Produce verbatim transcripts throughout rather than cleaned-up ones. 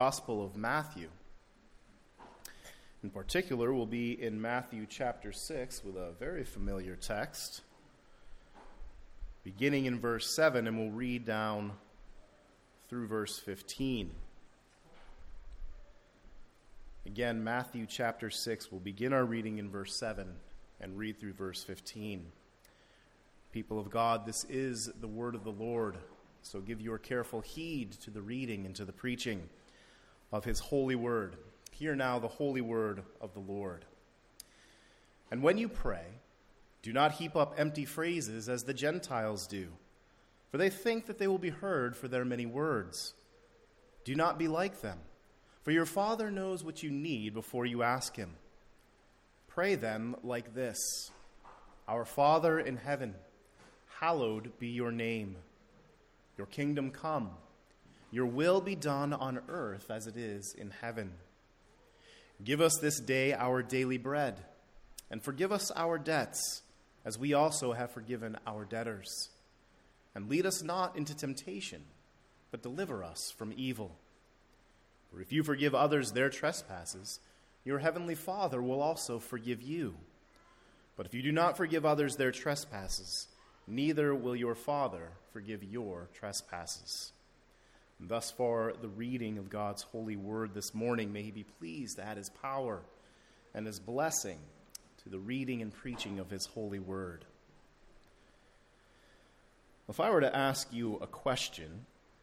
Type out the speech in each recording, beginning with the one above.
Gospel of Matthew. In particular, we'll be in Matthew chapter six with a very familiar text, beginning in verse seven, and we'll read down through verse fifteen. Again, Matthew chapter six, we'll begin our reading in verse seven and read through verse fifteen. People of God, this is the word of the Lord, so give your careful heed to the reading and to the preaching of his holy word. Hear now the holy word of the Lord. And when you pray, do not heap up empty phrases as the Gentiles do, for they think that they will be heard for their many words. Do not be like them, for your Father knows what you need before you ask him. Pray then like this: Our Father in heaven, hallowed be your name. Your kingdom come. Your will be done on earth as it is in heaven. Give us this day our daily bread, and forgive us our debts, as we also have forgiven our debtors. And lead us not into temptation, but deliver us from evil. For if you forgive others their trespasses, your heavenly Father will also forgive you. But if you do not forgive others their trespasses, neither will your Father forgive your trespasses. And thus far, the reading of God's holy word this morning. May he be pleased to add his power and his blessing to the reading and preaching of his holy word. If I were to ask you a question,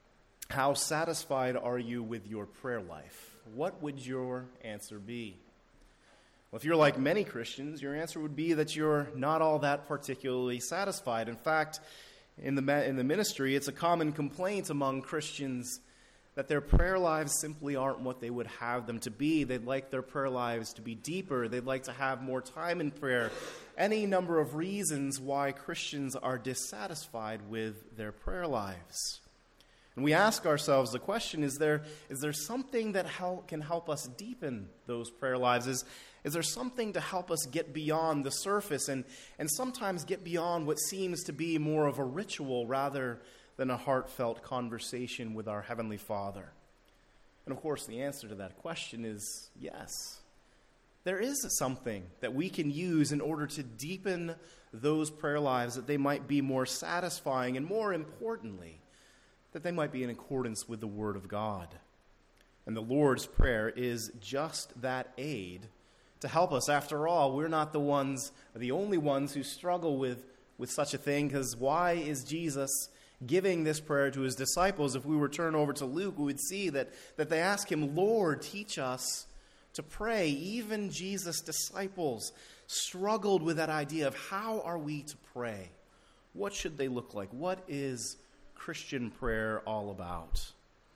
how satisfied are you with your prayer life? What would your answer be? Well, if you're like many Christians, your answer would be that you're not all that particularly satisfied. In fact, in the in the ministry, it's a common complaint among Christians that their prayer lives simply aren't what they would have them to be. They'd like their prayer lives to be deeper. They'd like to have more time in prayer. Any number of reasons why Christians are dissatisfied with their prayer lives. And we ask ourselves the question, is there is there something that help, can help us deepen those prayer lives? Is, is there something to help us get beyond the surface and, and sometimes get beyond what seems to be more of a ritual rather than a heartfelt conversation with our Heavenly Father? And of course, the answer to that question is yes. There is something that we can use in order to deepen those prayer lives, that they might be more satisfying, and more importantly, that they might be in accordance with the Word of God. And the Lord's Prayer is just that aid to help us. After all, we're not the ones, the only ones who struggle with, with such a thing, because why is Jesus giving this prayer to his disciples? If we were to turn over to Luke, we would see that, that they ask him, Lord, teach us to pray. Even Jesus' disciples struggled with that idea of how are we to pray? What should they look like? What is Christian prayer all about?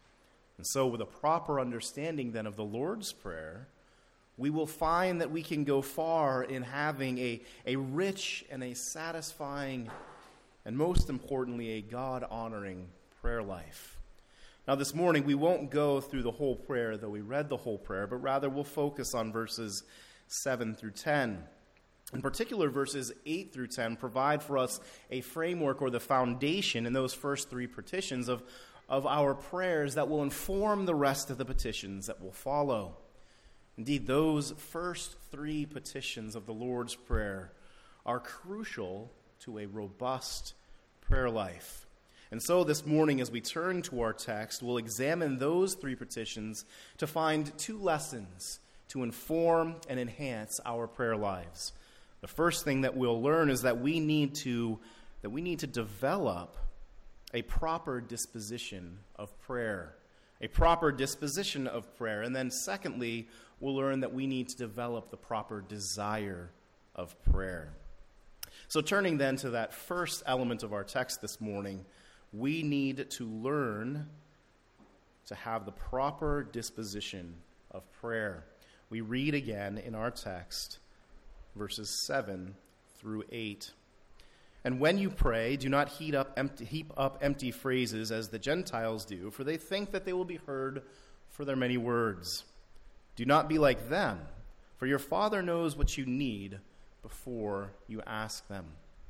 And so with a proper understanding then of the Lord's Prayer, we will find that we can go far in having a, a rich and a satisfying and most importantly a God-honoring prayer life. Now this morning we won't go through the whole prayer, though we read the whole prayer, but rather we'll focus on verses seven through ten. In particular, verses eight through ten provide for us a framework or the foundation in those first three petitions of, of our prayers that will inform the rest of the petitions that will follow. Indeed, those first three petitions of the Lord's Prayer are crucial to a robust prayer life. And so this morning, as we turn to our text, we'll examine those three petitions to find two lessons to inform and enhance our prayer lives. The first thing that we'll learn is that we need to that we need to develop a proper disposition of prayer. A proper disposition of prayer. And then secondly, we'll learn that we need to develop the proper desire of prayer. So turning then to that first element of our text this morning, we need to learn to have the proper disposition of prayer. We read again in our text, verses seven through eight. And when you pray, do not heap up, empty, heap up empty phrases as the Gentiles do, for they think that they will be heard for their many words. Do not be like them, for your Father knows what you need before you ask them.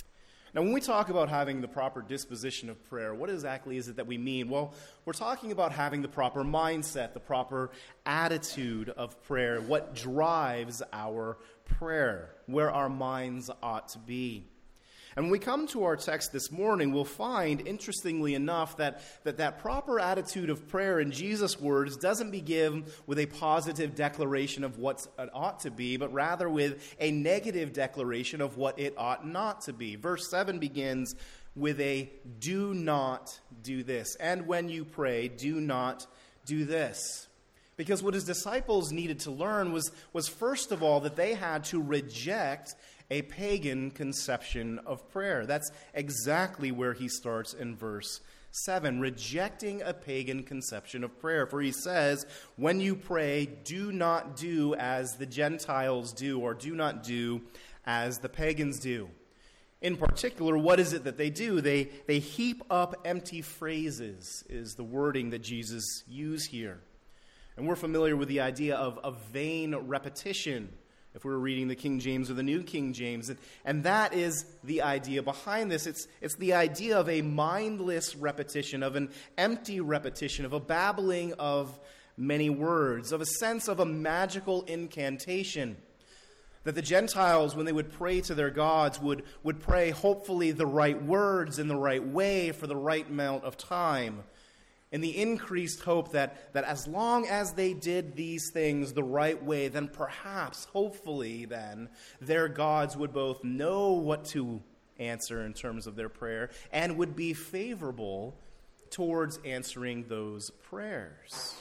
Now, when we talk about having the proper disposition of prayer, what exactly is it that we mean? Well, we're talking about having the proper mindset, the proper attitude of prayer, what drives our prayer, where our minds ought to be. And when we come to our text this morning, we'll find, interestingly enough, that that, that proper attitude of prayer in Jesus' words doesn't begin with a positive declaration of what it ought to be, but rather with a negative declaration of what it ought not to be. Verse seven begins with a do not do this. And when you pray, do not do this. Because what his disciples needed to learn was, was first of all, that they had to reject a pagan conception of prayer. That's exactly where he starts in verse seven, rejecting a pagan conception of prayer. For he says, when you pray, do not do as the Gentiles do, or do not do as the pagans do. In particular, what is it that they do? They, they heap up empty phrases, is the wording that Jesus used here. And we're familiar with the idea of a vain repetition, if we were reading the King James or the New King James. And, and that is the idea behind this. It's, it's the idea of a mindless repetition, of an empty repetition, of a babbling of many words, of a sense of a magical incantation. That the Gentiles, when they would pray to their gods, would, would pray hopefully the right words in the right way for the right amount of time. In the increased hope that, that as long as they did these things the right way, then perhaps, hopefully then, their gods would both know what to answer in terms of their prayer and would be favorable towards answering those prayers.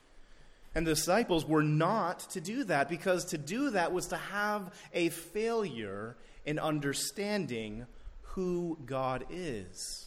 And the disciples were not to do that, because to do that was to have a failure in understanding who God is.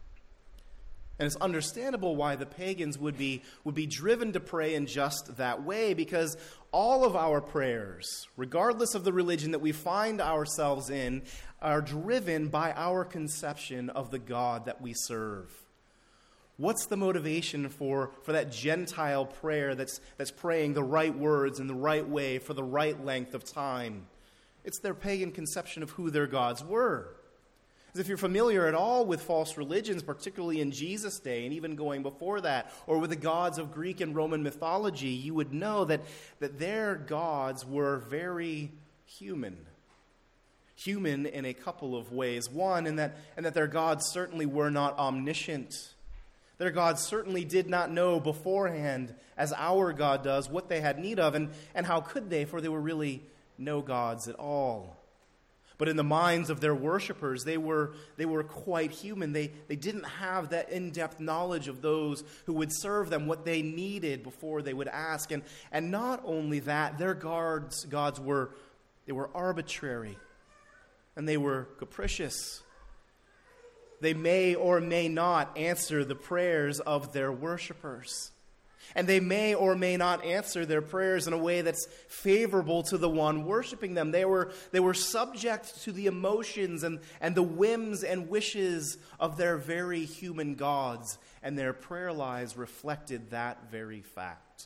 And it's understandable why the pagans would be, would be driven to pray in just that way, because all of our prayers, regardless of the religion that we find ourselves in, are driven by our conception of the God that we serve. What's the motivation for, for that Gentile prayer that's, that's praying the right words in the right way for the right length of time? It's their pagan conception of who their gods were. As if you're familiar at all with false religions, particularly in Jesus' day and even going before that, or with the gods of Greek and Roman mythology, you would know that, that their gods were very human. Human in a couple of ways. One, in that, in that their gods certainly were not omniscient. Their gods certainly did not know beforehand, as our God does, what they had need of, and, and how could they, for they were really no gods at all. But in the minds of their worshipers, they were, they were quite human. They, they didn't have that in-depth knowledge of those who would serve them, what they needed before they would ask. And, and not only that, their gods, gods were, they were arbitrary, and they were capricious. They may or may not answer the prayers of their worshipers. And they may or may not answer their prayers in a way that's favorable to the one worshiping them. They were, they were subject to the emotions and, and the whims and wishes of their very human gods, and their prayer lives reflected that very fact.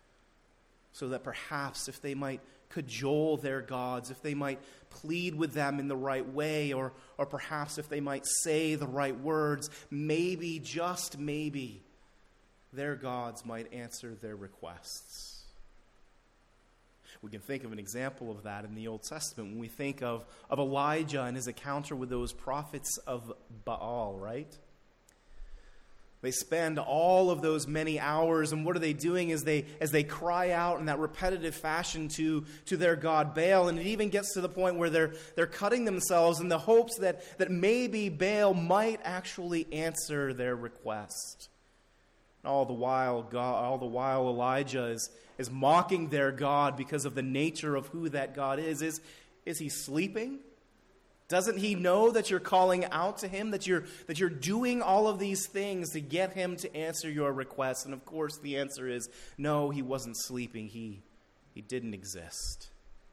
So that perhaps if they might cajole their gods, if they might plead with them in the right way, or, or perhaps if they might say the right words, maybe, just maybe, their gods might answer their requests. We can think of an example of that in the Old Testament when we think of, of Elijah and his encounter with those prophets of Baal, right? They spend all of those many hours, and what are they doing as they as they cry out in that repetitive fashion to, to their god Baal, and it even gets to the point where they're they're cutting themselves in the hopes that, that maybe Baal might actually answer their request. All the while, God, all the while Elijah is, is mocking their God because of the nature of who that God is. Is, is he sleeping? Doesn't he know that you're calling out to him, that you're, that you're doing all of these things to get him to answer your requests? And of course the answer is, no, he wasn't sleeping. He, he didn't exist.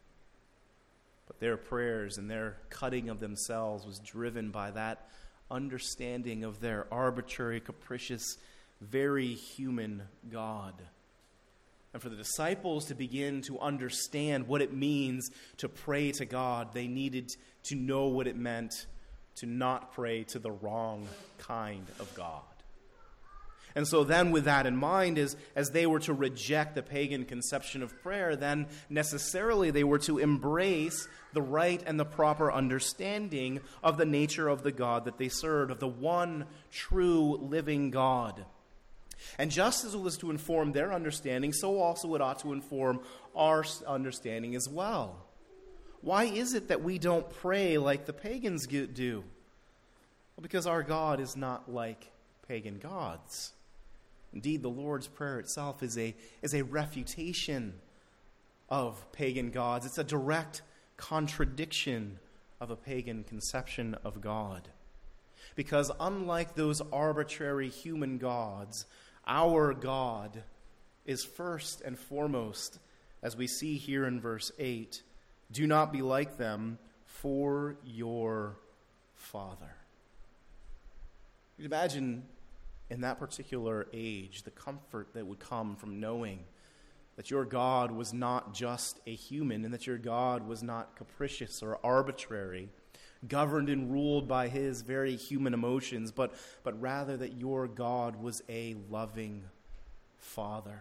But their prayers and their cutting of themselves was driven by that understanding of their arbitrary, capricious, very human God. And for the disciples to begin to understand what it means to pray to God, they needed to know what it meant to not pray to the wrong kind of God. And so then with that in mind, as, as they were to reject the pagan conception of prayer, then necessarily they were to embrace the right and the proper understanding of the nature of the God that they served, of the one true living God. And just as it was to inform their understanding, so also it ought to inform our understanding as well. Why is it that we don't pray like the pagans do? Well, because our God is not like pagan gods. Indeed, the Lord's Prayer itself is a, is a refutation of pagan gods. It's a direct contradiction of a pagan conception of God. Because unlike those arbitrary human gods, our God is first and foremost, as we see here in verse eight, do not be like them, for your Father. You can imagine in that particular age the comfort that would come from knowing that your God was not just a human and that your God was not capricious or arbitrary, governed and ruled by his very human emotions, but, but rather that your God was a loving Father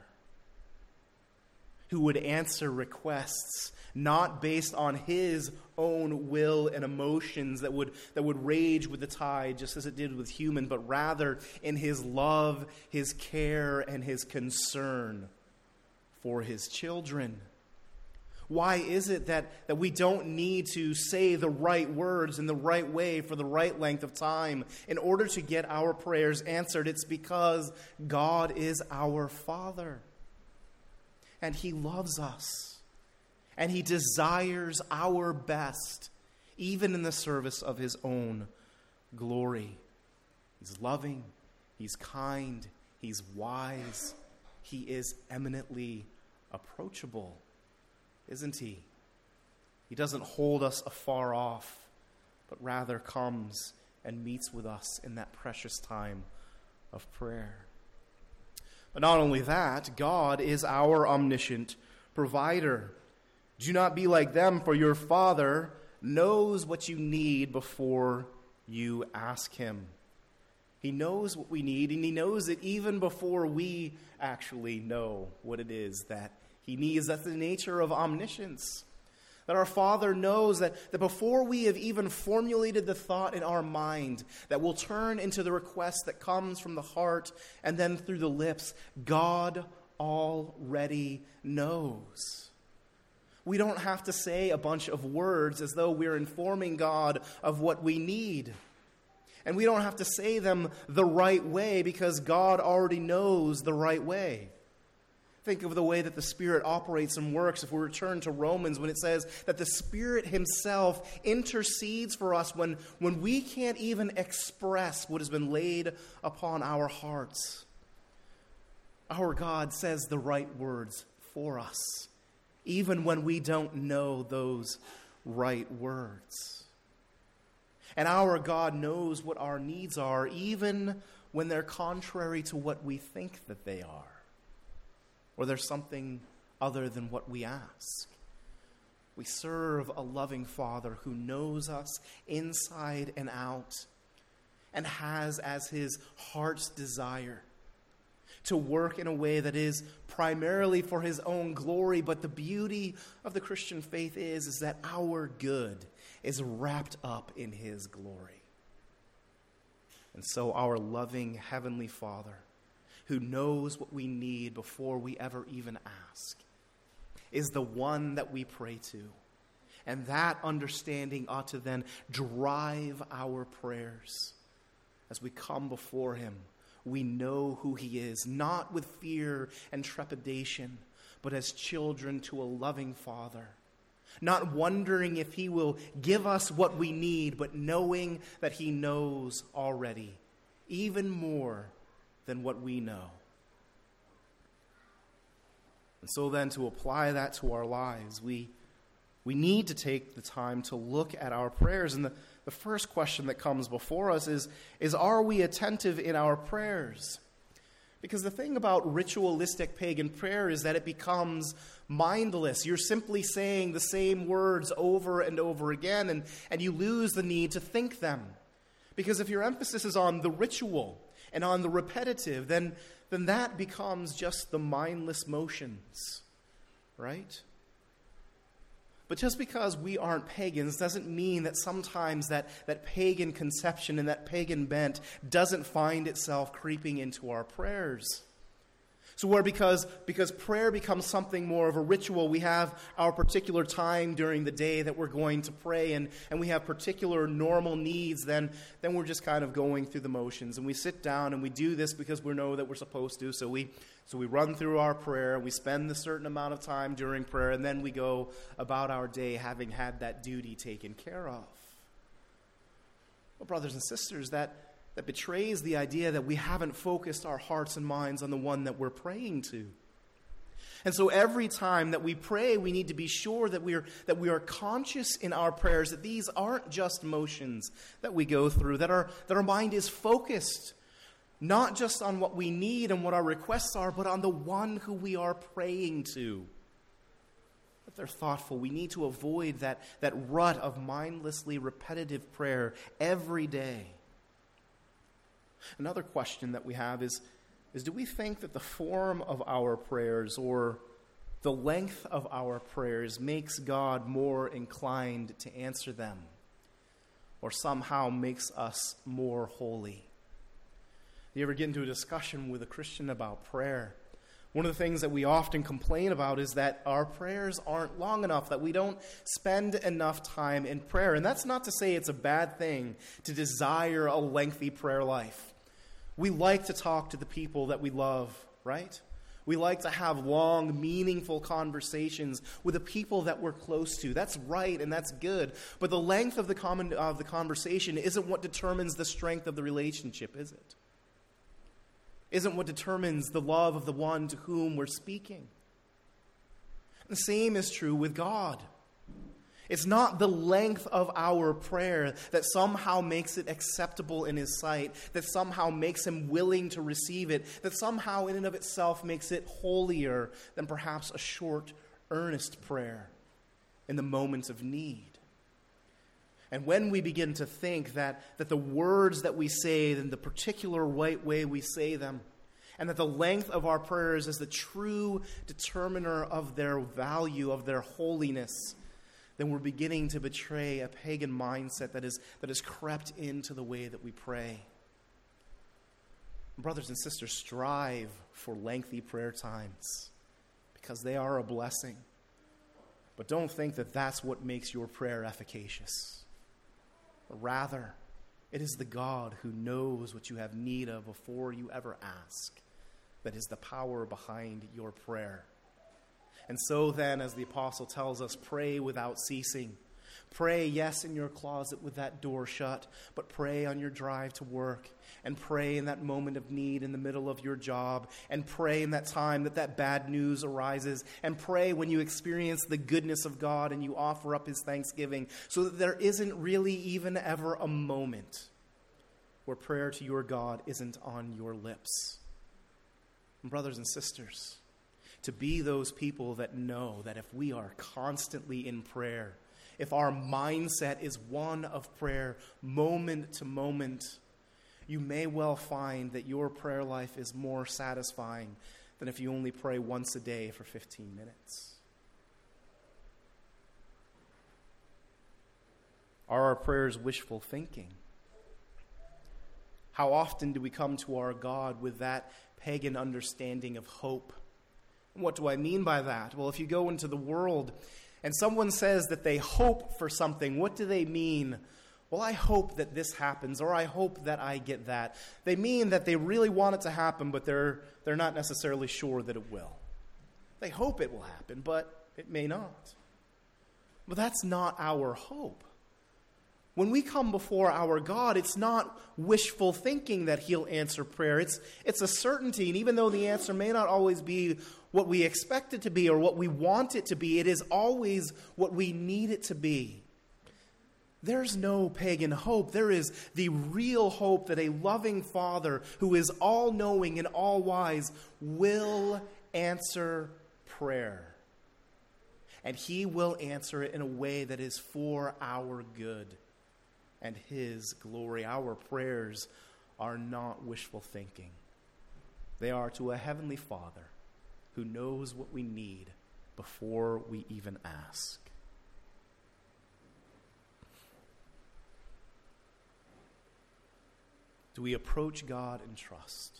who would answer requests not based on his own will and emotions that would, that would rage with the tide just as it did with human, but rather in his love, his care, and his concern for his children. Why is it that, that we don't need to say the right words in the right way for the right length of time in order to get our prayers answered? It's because God is our Father. And he loves us. And he desires our best, even in the service of his own glory. He's loving. He's kind. He's wise. He is eminently approachable, isn't he? He doesn't hold us afar off, but rather comes and meets with us in that precious time of prayer. But not only that, God is our omniscient provider. Do not be like them, for your Father knows what you need before you ask him. He knows what we need, and he knows it even before we actually know what it is that he needs. That's the nature of omniscience. That our Father knows that, that before we have even formulated the thought in our mind that will turn into the request that comes from the heart and then through the lips, God already knows. We don't have to say a bunch of words as though we're informing God of what we need. And we don't have to say them the right way because God already knows the right way. Think of the way that the Spirit operates and works if we return to Romans when it says that the Spirit himself intercedes for us when, when we can't even express what has been laid upon our hearts. Our God says the right words for us, even when we don't know those right words. And our God knows what our needs are, even when they're contrary to what we think that they are. Or there's something other than what we ask. We serve a loving Father who knows us inside and out and has as his heart's desire to work in a way that is primarily for his own glory. But the beauty of the Christian faith is, is that our good is wrapped up in his glory. And so our loving Heavenly Father, who knows what we need before we ever even ask, is the one that we pray to. And that understanding ought to then drive our prayers. As we come before him, we know who he is, not with fear and trepidation, but as children to a loving Father. Not wondering if he will give us what we need, but knowing that he knows already, even more than what we know. And so then, to apply that to our lives, we, we need to take the time to look at our prayers. And the, the first question that comes before us is, is, are we attentive in our prayers? Because the thing about ritualistic pagan prayer is that it becomes mindless. You're simply saying the same words over and over again, and, and you lose the need to think them. Because if your emphasis is on the ritual and on the repetitive, then, then that becomes just the mindless motions, right? But just because we aren't pagans doesn't mean that sometimes that, that pagan conception and that pagan bent doesn't find itself creeping into our prayers. So where because, because prayer becomes something more of a ritual, we have our particular time during the day that we're going to pray, and, and we have particular normal needs, then, then we're just kind of going through the motions. And we sit down and we do this because we know that we're supposed to. So we, so we run through our prayer, we spend a certain amount of time during prayer, and then we go about our day having had that duty taken care of. Well, brothers and sisters, that that betrays the idea that we haven't focused our hearts and minds on the one that we're praying to. And so every time that we pray, we need to be sure that we are that we are conscious in our prayers that these aren't just motions that we go through, that our that our mind is focused not just on what we need and what our requests are, but on the one who we are praying to. That they're thoughtful. We need to avoid that, that rut of mindlessly repetitive prayer every day. Another question that we have is, is do we think that the form of our prayers or the length of our prayers makes God more inclined to answer them, or somehow makes us more holy? You ever get into a discussion with a Christian about prayer? One of the things that we often complain about is that our prayers aren't long enough, that we don't spend enough time in prayer. And that's not to say it's a bad thing to desire a lengthy prayer life. We like to talk to the people that we love, right? We like to have long, meaningful conversations with the people that we're close to. That's right and that's good. But the length of the, common, of the conversation isn't what determines the strength of the relationship, is it? Isn't what determines the love of the one to whom we're speaking. The same is true with God. It's not the length of our prayer that somehow makes it acceptable in His sight, that somehow makes Him willing to receive it, that somehow in and of itself makes it holier than perhaps a short, earnest prayer in the moment of need. And when we begin to think that, that the words that we say, and the particular right way we say them, and that the length of our prayers is the true determiner of their value, of their holiness, then we're beginning to betray a pagan mindset that is that has crept into the way that we pray. Brothers and sisters, strive for lengthy prayer times because they are a blessing. But don't think that that's what makes your prayer efficacious. Rather, it is the God who knows what you have need of before you ever ask that is the power behind your prayer. And so then, as the apostle tells us, pray without ceasing. Pray, yes, in your closet with that door shut, but pray on your drive to work, and pray in that moment of need in the middle of your job, and pray in that time that that bad news arises, and pray when you experience the goodness of God and you offer up His thanksgiving, so that there isn't really even ever a moment where prayer to your God isn't on your lips. And brothers and sisters, to be those people that know that if we are constantly in prayer, if our mindset is one of prayer moment to moment, you may well find that your prayer life is more satisfying than if you only pray once a day for fifteen minutes. Are our prayers wishful thinking? How often do we come to our God with that pagan understanding of hope? What do I mean by that? Well, if you go into the world and someone says that they hope for something, what do they mean? Well, I hope that this happens, or I hope that I get that. They mean that they really want it to happen, but they're they're not necessarily sure that it will. They hope it will happen, but it may not. But that's not our hope. When we come before our God, it's not wishful thinking that He'll answer prayer. It's, it's a certainty, and even though the answer may not always be what we expect it to be or what we want it to be, it is always what we need it to be. There's no pagan hope. There is the real hope that a loving Father who is all-knowing and all-wise will answer prayer. And He will answer it in a way that is for our good and his glory. Our prayers are not wishful thinking. They are to a heavenly Father who knows what we need before we even ask. Do we approach God in trust?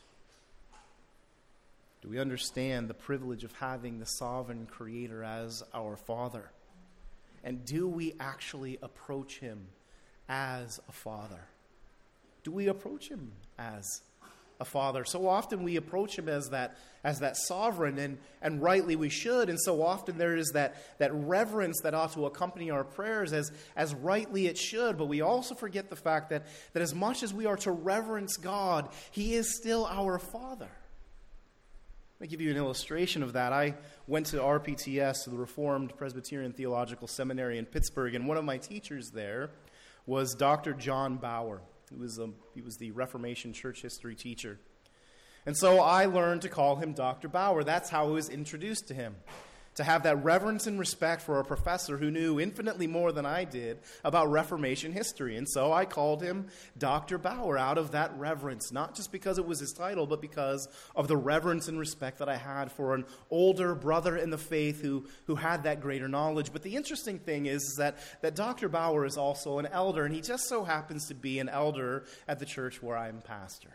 Do we understand the privilege of having the sovereign Creator as our Father? And do we actually approach him as a Father? Do we approach him as a Father? So often we approach him as that as that sovereign, and, and rightly we should. And so often there is that, that reverence that ought to accompany our prayers, as, as rightly it should. But we also forget the fact that, that as much as we are to reverence God, he is still our Father. Let me give you an illustration of that. I went to R P T S, the Reformed Presbyterian Theological Seminary in Pittsburgh, and one of my teachers there was Doctor John Bauer. He was, a, he was the Reformation church history teacher. And so I learned to call him Doctor Bauer. That's how I was introduced to him. To have that reverence and respect for a professor who knew infinitely more than I did about Reformation history. And so I called him Doctor Bauer out of that reverence, not just because it was his title, but because of the reverence and respect that I had for an older brother in the faith who, who had that greater knowledge. But the interesting thing is, is that, that Doctor Bauer is also an elder, and he just so happens to be an elder at the church where I'm pastor.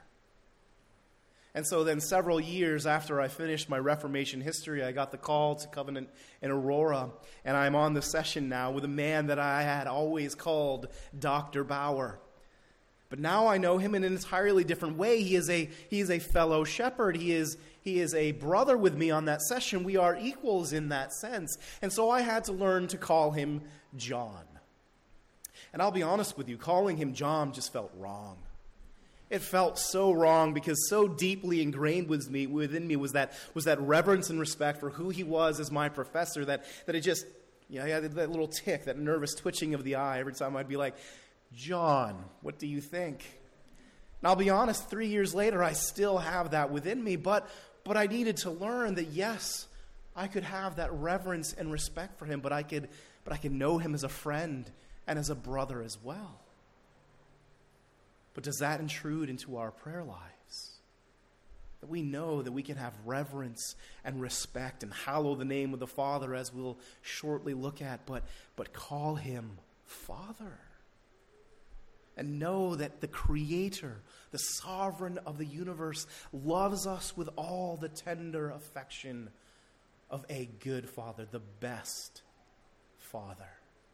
And so then several years after I finished my Reformation history, I got the call to Covenant in Aurora, and I'm on the session now with a man that I had always called Doctor Bauer. But now I know him in an entirely different way. He is a, he is a fellow shepherd. He is, he is a brother with me on that session. We are equals in that sense. And so I had to learn to call him John. And I'll be honest with you, calling him John just felt wrong. It felt so wrong because so deeply ingrained with me, within me was that, was that reverence and respect for who he was as my professor that, that it just, you know, I had that little tick, that nervous twitching of the eye every time I'd be like, John, what do you think? And I'll be honest, three years later, I still have that within me, but, but I needed to learn that, yes, I could have that reverence and respect for him, but I could, but I could know him as a friend and as a brother as well. But does that intrude into our prayer lives? That we know that we can have reverence and respect and hallow the name of the Father, as we'll shortly look at, but, but call him Father. And know that the Creator, the Sovereign of the universe, loves us with all the tender affection of a good Father, the best Father.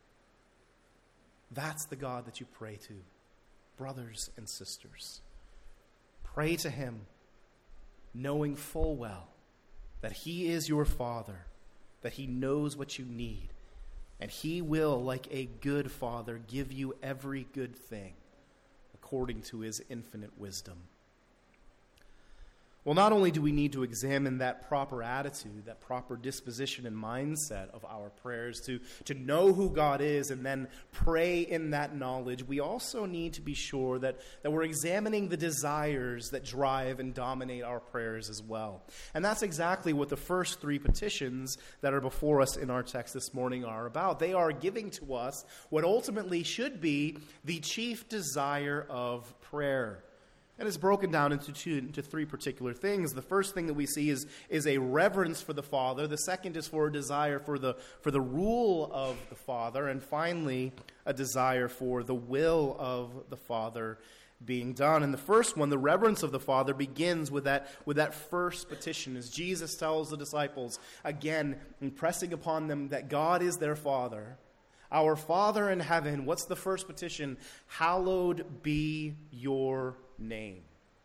That's the God that you pray to. Brothers and sisters, pray to him, knowing full well that he is your Father, that he knows what you need, and he will, like a good Father, give you every good thing according to his infinite wisdom. Well, not only do we need to examine that proper attitude, that proper disposition and mindset of our prayers to, to know who God is and then pray in that knowledge, we also need to be sure that, that we're examining the desires that drive and dominate our prayers as well. And that's exactly what the first three petitions that are before us in our text this morning are about. They are giving to us what ultimately should be the chief desire of prayer. And it's broken down into two, into three particular things. The first thing that we see is, is a reverence for the Father. The second is for a desire for the, for the rule of the Father. And finally, a desire for the will of the Father being done. And the first one, the reverence of the Father, begins with that, with that first petition. As Jesus tells the disciples, again, impressing upon them that God is their Father. Our Father in heaven, what's the first petition? Hallowed be your name.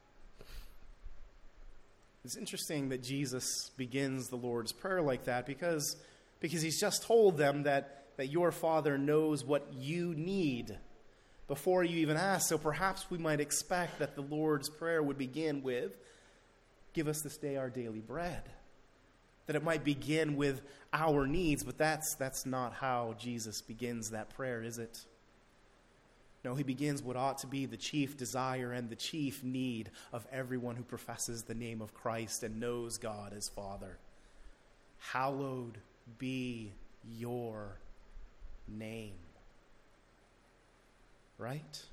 It's interesting that Jesus begins the Lord's Prayer like that because, because he's just told them that, that your Father knows what you need before you even ask. So perhaps we might expect that the Lord's Prayer would begin with, give us this day our daily bread. That it might begin with our needs, but that's, that's not how Jesus begins that prayer, is it? No, he begins what ought to be the chief desire and the chief need of everyone who professes the name of Christ and knows God as Father. Hallowed be your name. right?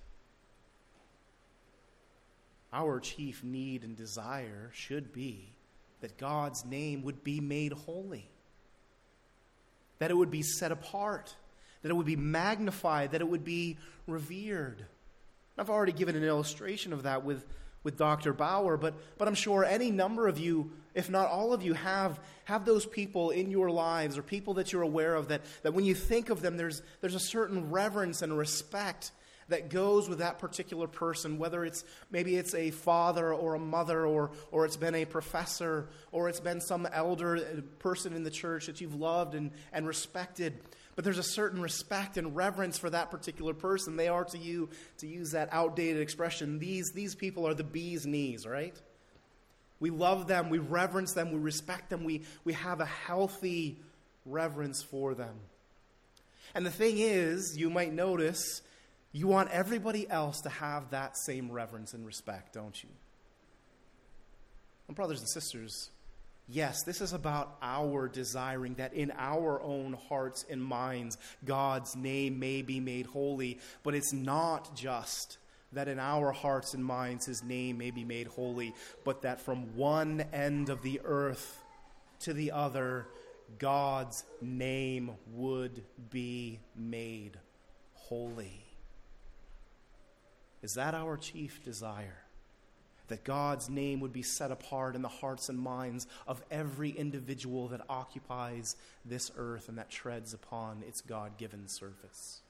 Our chief need and desire should be that God's name would be made holy, that it would be set apart, that it would be magnified, that it would be revered. I've already given an illustration of that with, with Doctor Bauer, but, but I'm sure any number of you, if not all of you, have, have those people in your lives or people that you're aware of that, that when you think of them, there's, there's a certain reverence and respect that goes with that particular person, whether it's maybe it's a father or a mother, or or it's been a professor, or it's been some elder person in the church that you've loved and, and respected. But there's a certain respect and reverence for that particular person. They are to you, to use that outdated expression, these, these people are the bee's knees, right? We love them, we reverence them, we respect them, we, we have a healthy reverence for them. And the thing is, you might notice, you want everybody else to have that same reverence and respect, don't you? And brothers and sisters, yes, this is about our desiring that in our own hearts and minds, God's name may be made holy. But it's not just that in our hearts and minds His name may be made holy, but that from one end of the earth to the other, God's name would be made holy. Is that our chief desire? That God's name would be set apart in the hearts and minds of every individual that occupies this earth and that treads upon its God-given surface.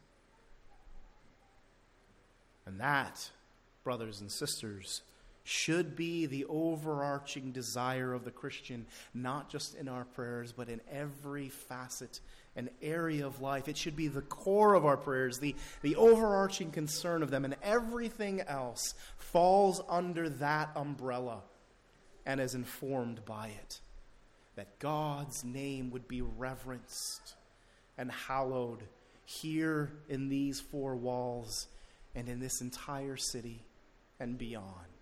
And that, brothers and sisters, should be the overarching desire of the Christian, not just in our prayers, but in every facet and area of life. It should be the core of our prayers, the, the overarching concern of them, and everything else falls under that umbrella and is informed by it. That God's name would be reverenced and hallowed here in these four walls and in this entire city and beyond.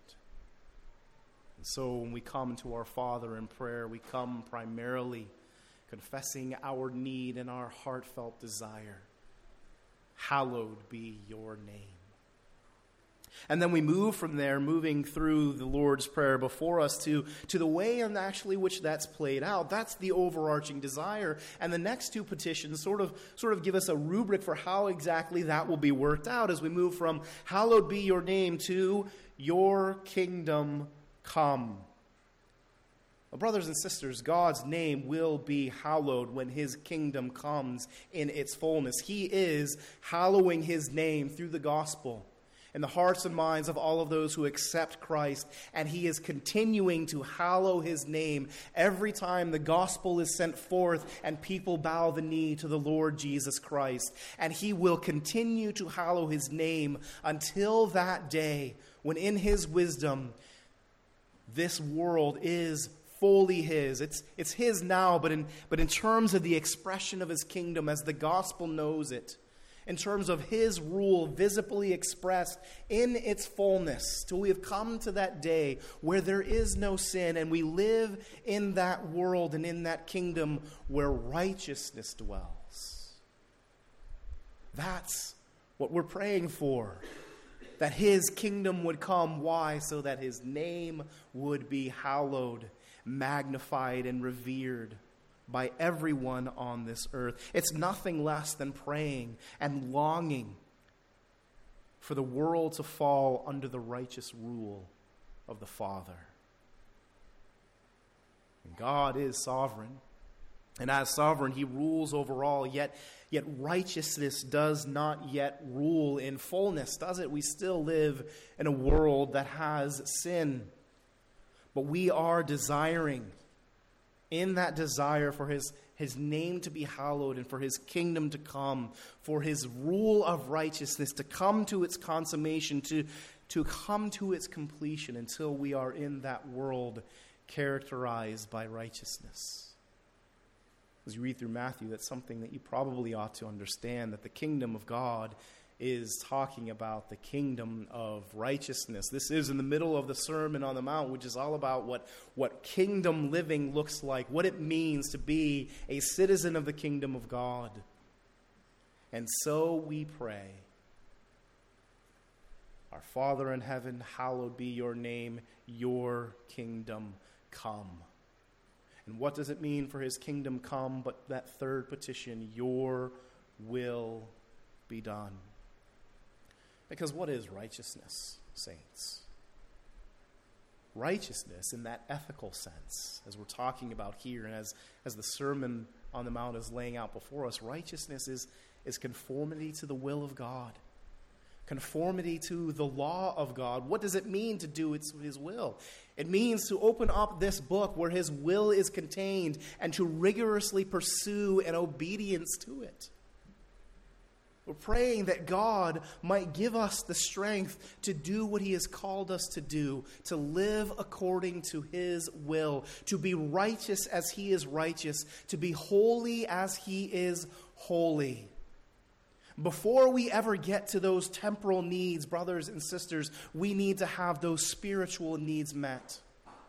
And so when we come to our Father in prayer, we come primarily confessing our need and our heartfelt desire. Hallowed be your name. And then we move from there, moving through the Lord's Prayer before us to, to the way in actually which that's played out. That's the overarching desire. And the next two petitions sort of, sort of give us a rubric for how exactly that will be worked out as we move from hallowed be your name to your kingdom come. Well, brothers and sisters, God's name will be hallowed when His kingdom comes in its fullness. He is hallowing His name through the gospel in the hearts and minds of all of those who accept Christ, and He is continuing to hallow His name every time the gospel is sent forth and people bow the knee to the Lord Jesus Christ. And He will continue to hallow His name until that day when in His wisdom this world is fully His. It's, it's His now, but in, but in terms of the expression of His kingdom as the gospel knows it, in terms of His rule visibly expressed in its fullness, till we have come to that day where there is no sin and we live in that world and in that kingdom where righteousness dwells. That's what we're praying for. That His kingdom would come. Why? So that His name would be hallowed, magnified, and revered by everyone on this earth. It's nothing less than praying and longing for the world to fall under the righteous rule of the Father. And God is sovereign. And as sovereign, He rules over all, yet, yet righteousness does not yet rule in fullness, does it? We still live in a world that has sin. But we are desiring, in that desire for his, his name to be hallowed and for His kingdom to come, for His rule of righteousness to come to its consummation, to, to come to its completion until we are in that world characterized by righteousness. As you read through Matthew, that's something that you probably ought to understand, that the kingdom of God is talking about the kingdom of righteousness. This is in the middle of the Sermon on the Mount, which is all about what, what kingdom living looks like, what it means to be a citizen of the kingdom of God. And so we pray Our Father in heaven, hallowed be your name, your kingdom come. And what does it mean for his kingdom come but that third petition, your will be done? Because what is righteousness, saints? Righteousness in that ethical sense, as we're talking about here and as, as the Sermon on the Mount is laying out before us, righteousness is, is conformity to the will of God. Conformity to the law of God. What does it mean to do his will? It means to open up this book where his will is contained and to rigorously pursue an obedience to it. We're praying that God might give us the strength to do what he has called us to do, to live according to his will, to be righteous as he is righteous, to be holy as he is holy. Before we ever get to those temporal needs, brothers and sisters, we need to have those spiritual needs met.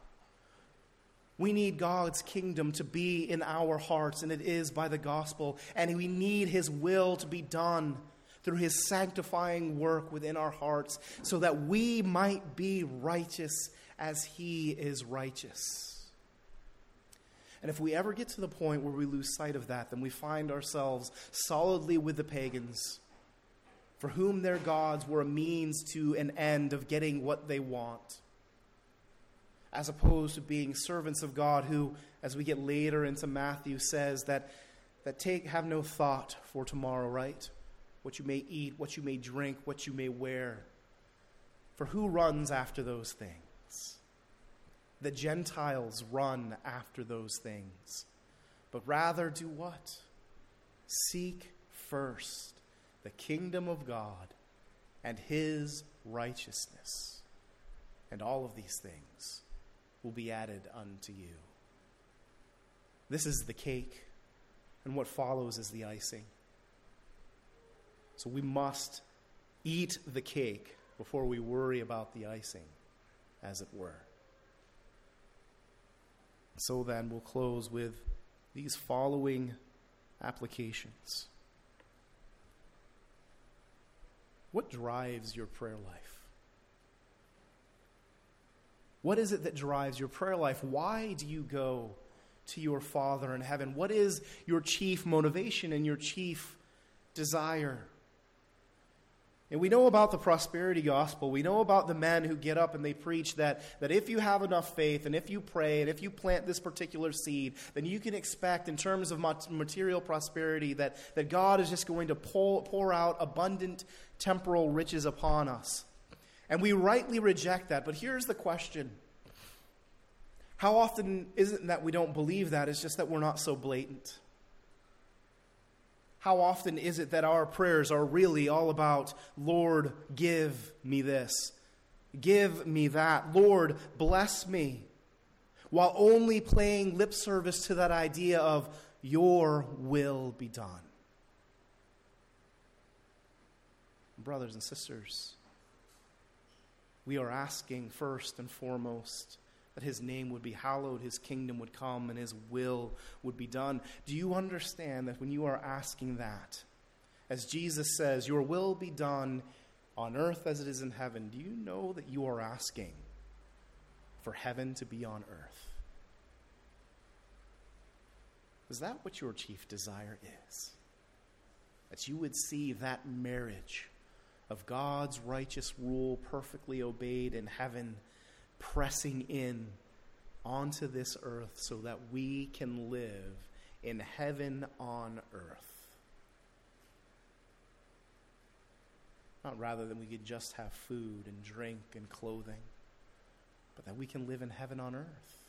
We need God's kingdom to be in our hearts, and it is by the gospel. And we need his will to be done through his sanctifying work within our hearts so that we might be righteous as he is righteous. And if we ever get to the point where we lose sight of that, then we find ourselves solidly with the pagans, for whom their gods were a means to an end of getting what they want, as opposed to being servants of God who, as we get later into Matthew, says that, that take have no thought for tomorrow, right? What you may eat, what you may drink, what you may wear. For who runs after those things? The Gentiles run after those things. But rather do what? Seek first the kingdom of God and his righteousness. And all of these things will be added unto you. This is the cake, and what follows is the icing. So we must eat the cake before we worry about the icing, as it were. So then, we'll close with these following applications. What drives your prayer life? What is it that drives your prayer life? Why do you go to your Father in heaven? What is your chief motivation and your chief desire? And we know about the prosperity gospel. We know about the men who get up and they preach that, that if you have enough faith and if you pray and if you plant this particular seed, then you can expect in terms of material prosperity that, that God is just going to pour, pour out abundant temporal riches upon us. And we rightly reject that. But here's the question. How often is it that we don't believe that? It's just that we're not so blatant. How often is it that our prayers are really all about, Lord, give me this, give me that, Lord, bless me, while only paying lip service to that idea of your will be done? Brothers and sisters, we are asking first and foremost that his name would be hallowed, his kingdom would come, and his will would be done. Do you understand that when you are asking that, as Jesus says, your will be done on earth as it is in heaven, do you know that you are asking for heaven to be on earth? Is that what your chief desire is? That you would see that marriage of God's righteous rule perfectly obeyed in heaven pressing in onto this earth so that we can live in heaven on earth. Not rather than we could just have food and drink and clothing, but that we can live in heaven on earth.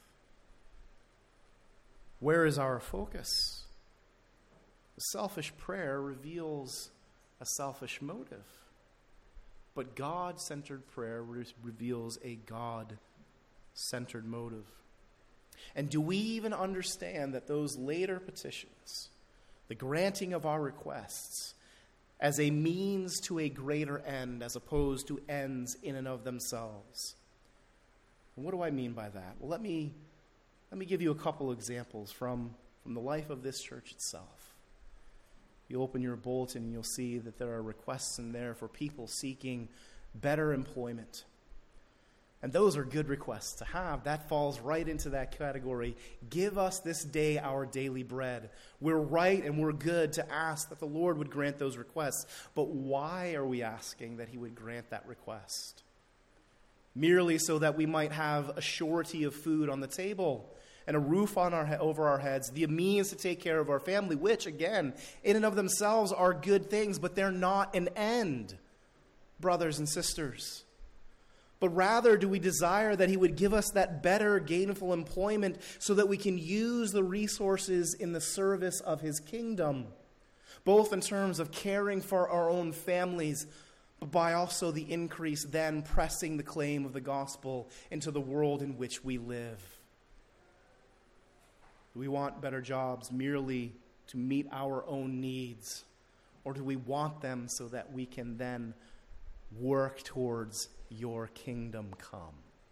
Where is our focus? The selfish prayer reveals a selfish motive. But God-centered prayer re- reveals a God-centered motive. And do we even understand that those later petitions, the granting of our requests, as a means to a greater end as opposed to ends in and of themselves? And what do I mean by that? Well, let me, let me give you a couple examples from, from the life of this church itself. You open your bulletin and you'll see that there are requests in there for people seeking better employment. And those are good requests to have. That falls right into that category. Give us this day our daily bread. We're right and we're good to ask that the Lord would grant those requests. But why are we asking that he would grant that request? Merely so that we might have a surety of food on the table and a roof on our over our heads, the means to take care of our family, which, again, in and of themselves are good things, but they're not an end, brothers and sisters. But rather do we desire that he would give us that better gainful employment so that we can use the resources in the service of his kingdom, both in terms of caring for our own families, but by also the increase then pressing the claim of the gospel into the world in which we live. Do we want better jobs merely to meet our own needs, or do we want them so that we can then work towards your kingdom come?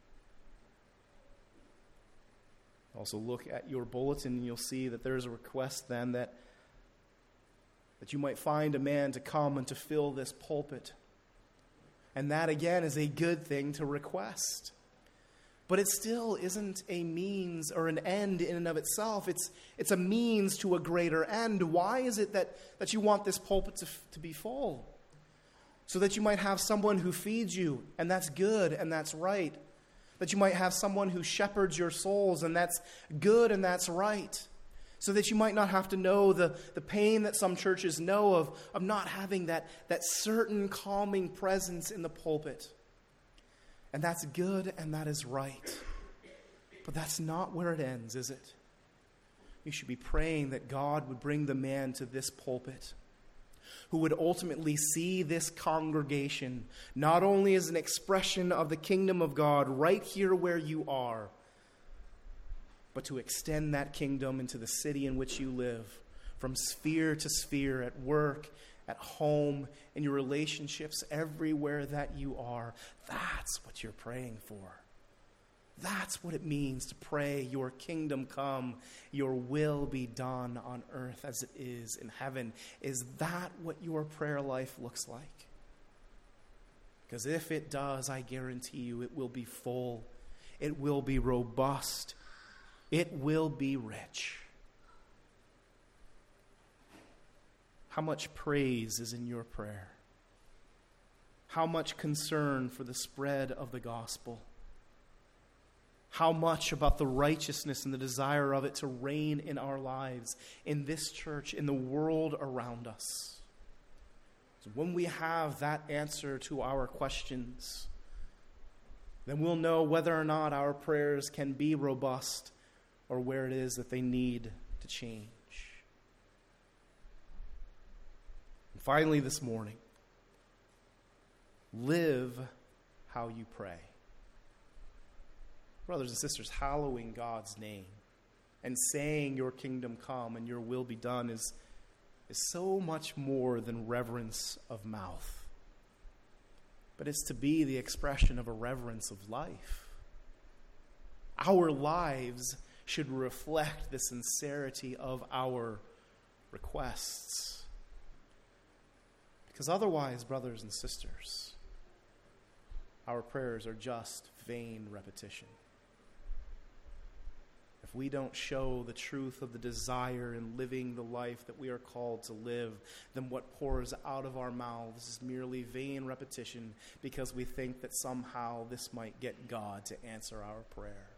Also look at your bulletin and you'll see that there's a request then that, that you might find a man to come and to fill this pulpit. And that again is a good thing to request. But it still isn't a means or an end in and of itself. It's, it's a means to a greater end. Why is it that, that you want this pulpit to, to be full? So that you might have someone who feeds you, and that's good and that's right. That you might have someone who shepherds your souls, and that's good and that's right. So that you might not have to know the, the pain that some churches know of, of not having that, that certain calming presence in the pulpit. And that's good and that is right. But that's not where it ends, is it? You should be praying that God would bring the man to this pulpit who would ultimately see this congregation not only as an expression of the kingdom of God right here where you are, but to extend that kingdom into the city in which you live, from sphere to sphere, at work, at home, in your relationships, everywhere that you are. That's what you're praying for. That's what it means to pray, your kingdom come, your will be done on earth as it is in heaven. Is that what your prayer life looks like? Because if it does, I guarantee you it will be full. It will be robust. It will be rich. How much praise is in your prayer? How much concern for the spread of the gospel? How much about the righteousness and the desire of it to reign in our lives, in this church, in the world around us? So when we have that answer to our questions, then we'll know whether or not our prayers can be robust or where it is that they need to change. And finally this morning, live how you pray. Brothers and sisters, hallowing God's name and saying your kingdom come and your will be done is, is so much more than reverence of mouth. But it's to be the expression of a reverence of life. Our lives should reflect the sincerity of our requests. Because otherwise, brothers and sisters, our prayers are just vain repetition. If we don't show the truth of the desire in living the life that we are called to live, then what pours out of our mouths is merely vain repetition because we think that somehow this might get God to answer our prayer.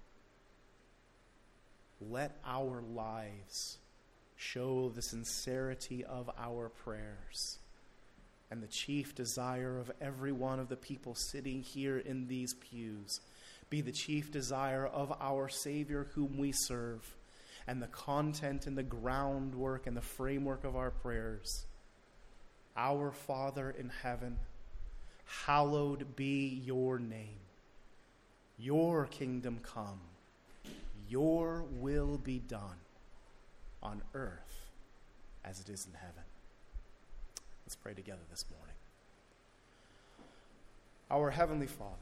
Let our lives show the sincerity of our prayers and the chief desire of every one of the people sitting here in these pews be the chief desire of our Savior whom we serve, and the content and the groundwork and the framework of our prayers. Our Father in heaven, hallowed be your name. Your kingdom come. Your will be done on earth as it is in heaven. Let's pray together this morning. Our Heavenly Father,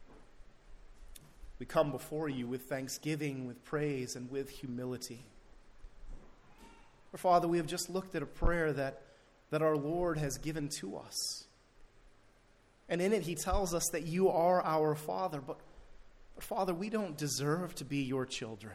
we come before you with thanksgiving, with praise, and with humility. For Father, we have just looked at a prayer that, that our Lord has given to us. And in it, he tells us that you are our Father. But, but Father, we don't deserve to be your children.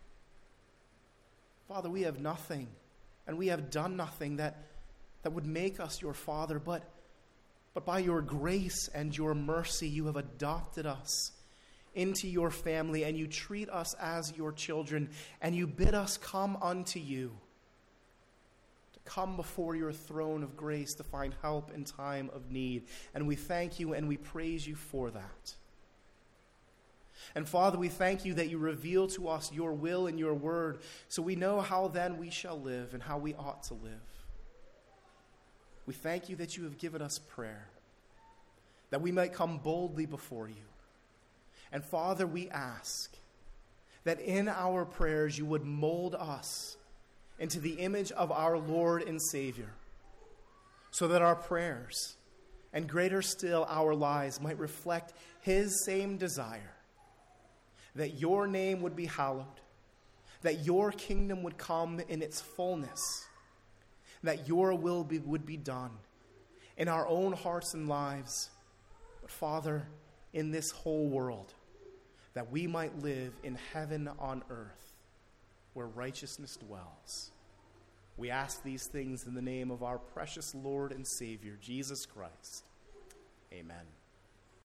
Father, we have nothing, and we have done nothing that, that would make us your Father. But, but by your grace and your mercy, you have adopted us into your family, and you treat us as your children, and you bid us come unto you, to come before your throne of grace to find help in time of need. And we thank you and we praise you for that. And Father, we thank you that you reveal to us your will and your word, so we know how then we shall live and how we ought to live. We thank you that you have given us prayer, that we might come boldly before you. And Father, we ask that in our prayers you would mold us into the image of our Lord and Savior, so that our prayers, and greater still our lives, might reflect his same desire, that your name would be hallowed, that your kingdom would come in its fullness, that your will be, would be done in our own hearts and lives, but Father, in this whole world, that we might live in heaven on earth, where righteousness dwells. We ask these things in the name of our precious Lord and Savior, Jesus Christ. Amen.